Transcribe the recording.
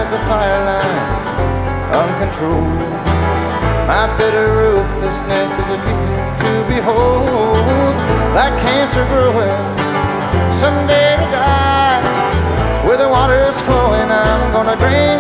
as the fire line uncontrolled. My bitter ruthlessness is a leaping to behold, like cancer growing, someday to die. Where the water is flowing, I'm gonna drain